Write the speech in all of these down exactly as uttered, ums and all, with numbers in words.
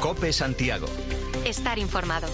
COPE Santiago. Estar informado.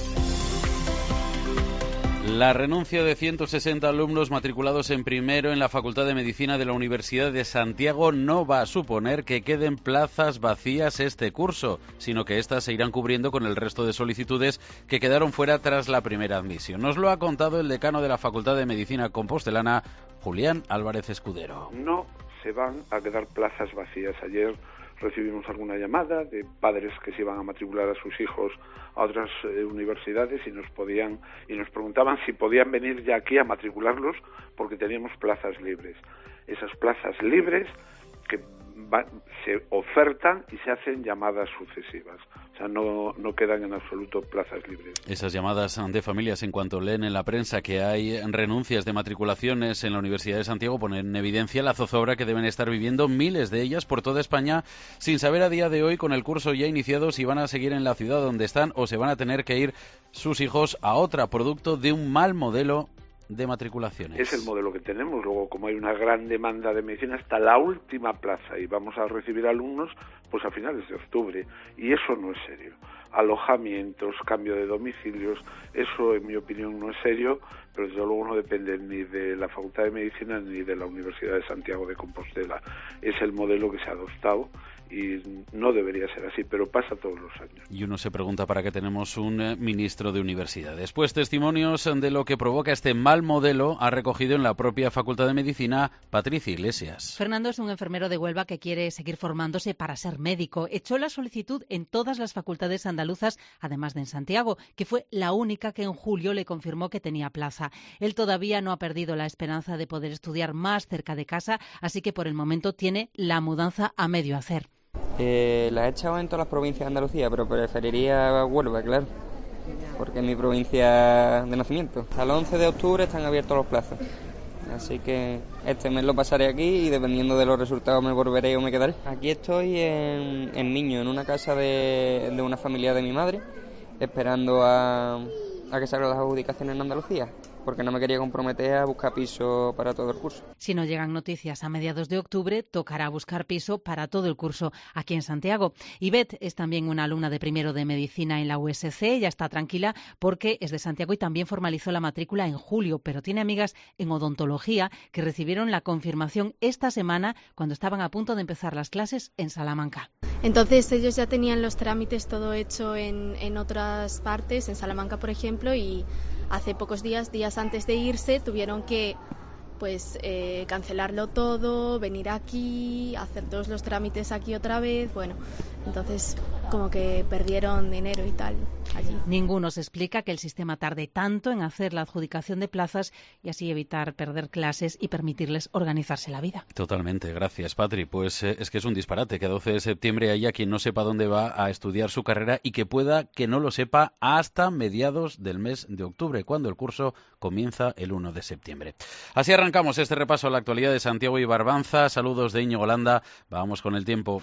La renuncia de ciento sesenta alumnos matriculados en primero en la Facultad de Medicina de la Universidad de Santiago no va a suponer que queden plazas vacías este curso, sino que éstas se irán cubriendo con el resto de solicitudes que quedaron fuera tras la primera admisión. Nos lo ha contado el decano de la Facultad de Medicina compostelana, Julián Álvarez Escudero. No se van a quedar plazas vacías. Ayer recibimos alguna llamada de padres que se iban a matricular a sus hijos a otras eh, universidades y nos podían y nos preguntaban si podían venir ya aquí a matricularlos porque teníamos plazas libres. Esas plazas libres que va, se ofertan y se hacen llamadas sucesivas. O sea, no, no quedan en absoluto plazas libres. Esas llamadas de familias, en cuanto leen en la prensa que hay renuncias de matriculaciones en la Universidad de Santiago, ponen en evidencia la zozobra que deben estar viviendo miles de ellas por toda España, sin saber a día de hoy, con el curso ya iniciado, si van a seguir en la ciudad donde están o se van a tener que ir sus hijos a otra, producto de un mal modelo de matriculaciones. Es el modelo que tenemos. Luego, como hay una gran demanda de medicina, hasta la última plaza y vamos a recibir alumnos pues a finales de octubre, y eso no es serio. Alojamientos, cambio de domicilios, eso en mi opinión no es serio, pero desde luego no depende ni de la Facultad de Medicina ni de la Universidad de Santiago de Compostela. Es el modelo que se ha adoptado y no debería ser así, pero pasa todos los años. Y uno se pregunta para qué tenemos un eh, ministro de universidad. Después, testimonios de lo que provoca este mal modelo ha recogido en la propia Facultad de Medicina Patricia Iglesias. Fernando es un enfermero de Huelva que quiere seguir formándose para ser médico. Echó la solicitud en todas las facultades andaluzas, además de en Santiago, que fue la única que en julio le confirmó que tenía plaza. Él todavía no ha perdido la esperanza de poder estudiar más cerca de casa, así que por el momento tiene la mudanza a medio hacer. Eh, la he echado en todas las provincias de Andalucía, pero preferiría Huelva, claro, porque es mi provincia de nacimiento. Hasta el once de octubre están abiertos los plazos, así que este mes lo pasaré aquí y dependiendo de los resultados me volveré o me quedaré. Aquí estoy en, en Miño, en una casa de, de una familia de mi madre, esperando a, a que salgan las adjudicaciones en Andalucía, porque no me quería comprometer a buscar piso para todo el curso. Si no llegan noticias a mediados de octubre, tocará buscar piso para todo el curso aquí en Santiago. Ivette es también una alumna de primero de Medicina en la U S C. Ella está tranquila porque es de Santiago y también formalizó la matrícula en julio, pero tiene amigas en odontología que recibieron la confirmación esta semana cuando estaban a punto de empezar las clases en Salamanca. Entonces ellos ya tenían los trámites todo hecho en, en otras partes, en Salamanca por ejemplo, y hace pocos días, días antes de irse, tuvieron que pues eh, cancelarlo todo, venir aquí, hacer todos los trámites aquí otra vez, bueno, entonces como que perdieron dinero y tal allí. Ninguno se explica que el sistema tarde tanto en hacer la adjudicación de plazas y así evitar perder clases y permitirles organizarse la vida. Totalmente, gracias Patri. Pues eh, es que es un disparate que a doce de septiembre haya quien no sepa dónde va a estudiar su carrera y que pueda que no lo sepa hasta mediados del mes de octubre, cuando el curso comienza el uno de septiembre. Así arrancamos este repaso a la actualidad de Santiago y Barbanza. Saludos de Íñigo Landa. Vamos con el tiempo.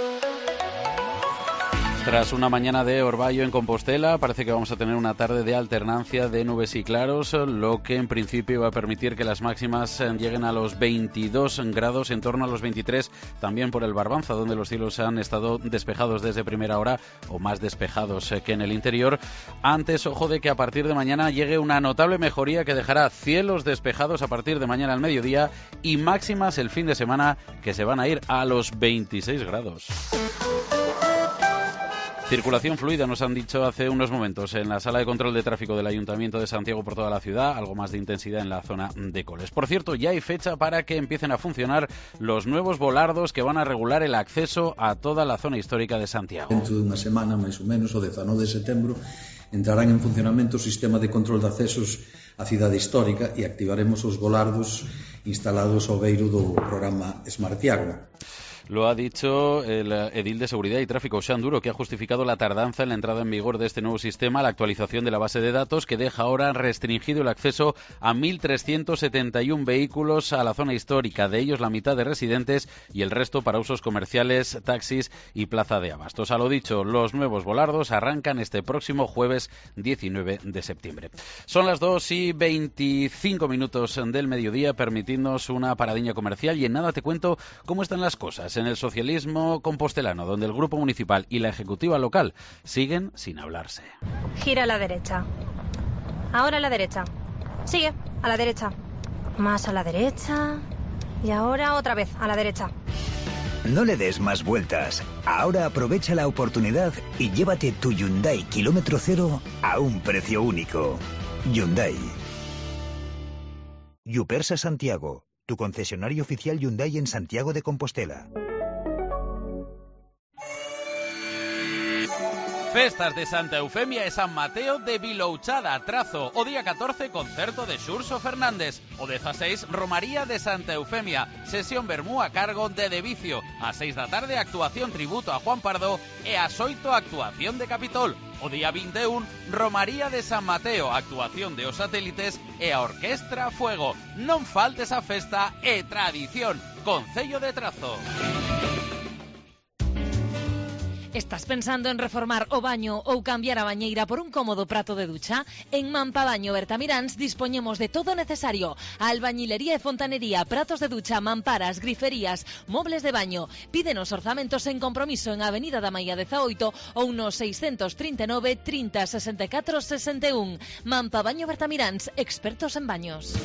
Tras una mañana de orvallo en Compostela, parece que vamos a tener una tarde de alternancia de nubes y claros, lo que en principio va a permitir que las máximas lleguen a los veintidós grados, en torno a los veintitrés, también por el Barbanza, donde los cielos han estado despejados desde primera hora, o más despejados que en el interior. Antes, ojo de que a partir de mañana llegue una notable mejoría que dejará cielos despejados a partir de mañana al mediodía y máximas el fin de semana que se van a ir a los veintiséis grados. Circulación fluida, nos han dicho hace unos momentos en la sala de control de tráfico del Ayuntamiento de Santiago por toda la ciudad, algo más de intensidad en la zona de Coles. Por cierto, ya hay fecha para que empiecen a funcionar los nuevos volardos que van a regular el acceso a toda la zona histórica de Santiago. Dentro de unha semana, máis ou menos, o dezanove de setembro, entrarán en funcionamento o sistema de control de accesos á cidade histórica e activaremos os volardos instalados ao beiro do programa Smartiago. Lo ha dicho el edil de Seguridad y Tráfico, Xan Duro, que ha justificado la tardanza en la entrada en vigor de este nuevo sistema, la actualización de la base de datos, que deja ahora restringido el acceso a mil trescientos setenta y uno vehículos a la zona histórica, de ellos la mitad de residentes y el resto para usos comerciales, taxis y plaza de abastos. A lo dicho, los nuevos volardos arrancan este próximo jueves diecinueve de septiembre. Son las dos y veinticinco minutos del mediodía, permitirnos una paradiña comercial y en nada te cuento cómo están las cosas días en el socialismo compostelano, donde el grupo municipal y la ejecutiva local siguen sin hablarse. Gira a la derecha. Ahora a la derecha. Sigue, a la derecha. Más a la derecha. Y ahora otra vez, a la derecha. No le des más vueltas. Ahora aprovecha la oportunidad y llévate tu Hyundai kilómetro cero a un precio único. Hyundai. Yupersa Santiago, tu concesionario oficial Hyundai en Santiago de Compostela. Festas de Santa Eufemia e San Mateo de Vilouchada, Trazo. O día catorce, concerto de Xurxo Fernández. O dezaseis, Romaría de Santa Eufemia. Sesión vermú a cargo de De Vicio. A seis da tarde, actuación tributo a Juan Pardo. E a xoito, actuación de Capitol. O día vinte e un, Romaría de San Mateo. Actuación de Os Satélites e a Orquestra Fuego. Non faltes a festa e tradición. Concello de Trazo. ¿Estás pensando en reformar o baño ou cambiar a bañeira por un cómodo prato de ducha? En Mampabaño Bertamiráns dispoñemos de todo o necesario. Albañilería e fontanería, pratos de ducha, mamparas, griferías, mobles de baño. Pídenos orzamentos en compromiso en Avenida da Maía dezaoito ou no seiscentos trinta e nove, trinta, sesenta e catro, sesenta e un. Mampabaño Bertamiráns, expertos en baños.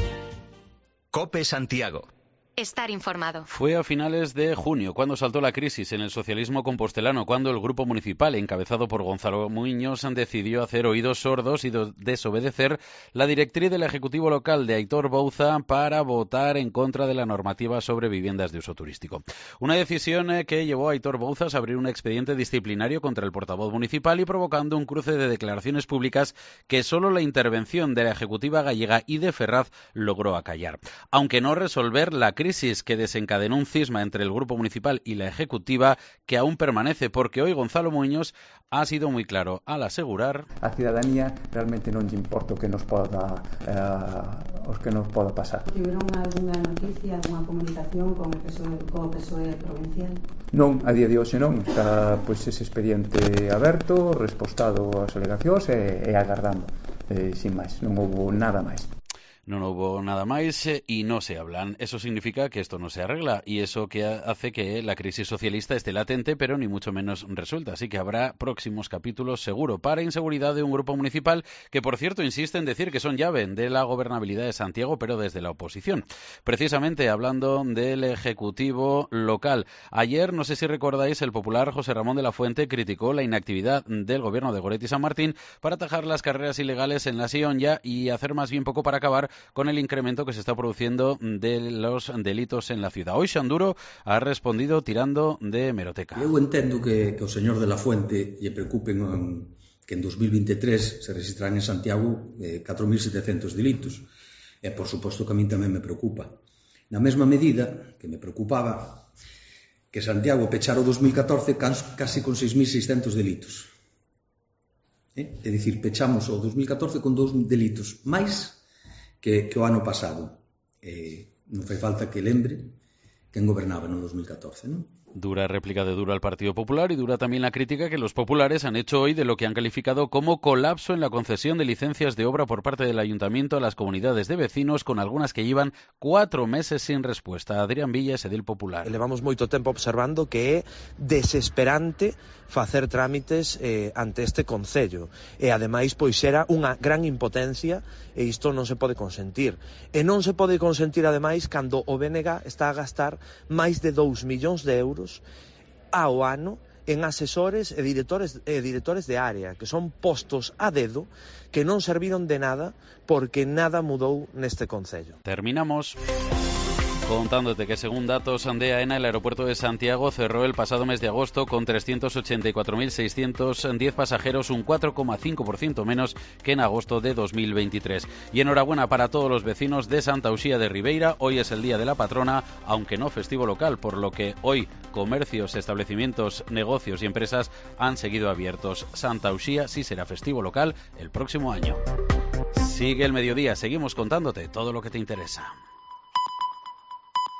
Cope Santiago. Estar informado. Fue a finales de junio cuando saltó la crisis en el socialismo compostelano, cuando el grupo municipal, encabezado por Gonzalo Muiños, decidió hacer oídos sordos y desobedecer la directriz del Ejecutivo local de Aitor Bouza para votar en contra de la normativa sobre viviendas de uso turístico. Una decisión que llevó a Aitor Bouza a abrir un expediente disciplinario contra el portavoz municipal y provocando un cruce de declaraciones públicas que solo la intervención de la Ejecutiva gallega y de Ferraz logró acallar. Aunque no resolver la crisis crisis que desencadenó un cisma entre el grupo municipal y la ejecutiva que aún permanece, porque hoy Gonzalo Muiños ha sido muy claro al asegurar: a ciudadanía realmente non lle importa o que nos poda eh, os que nos poda pasar. Tiveron algunha noticia, algunha comunicación con o P S O E, con o P S O E provincial? Non, a día de hoxe non, está pois ese expediente aberto, respostado ás alegacións e, e agardando, eh, sin máis, non houbo nada máis. No, no hubo nada más eh, y no se hablan. Eso significa que esto no se arregla y eso que hace que la crisis socialista esté latente, pero ni mucho menos resuelta. Así que habrá próximos capítulos seguro para inseguridad de un grupo municipal que, por cierto, insiste en decir que son llave de la gobernabilidad de Santiago, pero desde la oposición. Precisamente hablando del Ejecutivo local. Ayer, no sé si recordáis, el popular José Ramón de la Fuente criticó la inactividad del gobierno de Goretti San Martín para atajar las carreras ilegales en la Sionja y hacer más bien poco para acabar con el incremento que se está produciendo de los delitos en la ciudad. Hoy Xanduro ha respondido tirando de hemeroteca. Eu entendo que, que o señor de la Fuente lle preocupen en, que en dos mil veintitrés se registran en Santiago eh, catro mil setecentos delitos. E, por suposto, que a min tamén me preocupa. Na mesma medida que me preocupaba que Santiago pechara o dos mil catorce casi con seis mil seiscentos delitos. Eh? É dicir, pechamos o dos mil catorce con dous delitos máis que, que o ano pasado. Eh, non fai falta que lembre quen gobernaba no dos mil catorce, non? Dura réplica de Duro al Partido Popular y dura también la crítica que los populares han hecho hoy de lo que han calificado como colapso en la concesión de licencias de obra por parte del Ayuntamiento a las comunidades de vecinos, con algunas que llevan cuatro meses sin respuesta. Adrián Villas, edil popular. Levamos moito tempo observando que é desesperante facer trámites eh, ante este Concello e ademais pois era unha gran impotencia e isto non se pode consentir. E non se pode consentir ademais cando o B N G está a gastar máis de dous millóns de euros ao ano en asesores e directores, e directores de área, que son postos a dedo que non serviron de nada porque nada mudou neste Concello. Terminamos contándote que, según datos de AENA, el aeropuerto de Santiago cerró el pasado mes de agosto con trescientos ochenta y cuatro mil seiscientos diez pasajeros, un cuatro coma cinco por ciento menos que en agosto de dos mil veintitrés. Y enhorabuena para todos los vecinos de Santa Uxía de Ribeira. Hoy es el día de la patrona, aunque no festivo local, por lo que hoy comercios, establecimientos, negocios y empresas han seguido abiertos. Santa Uxía sí será festivo local el próximo año. Sigue el mediodía, seguimos contándote todo lo que te interesa.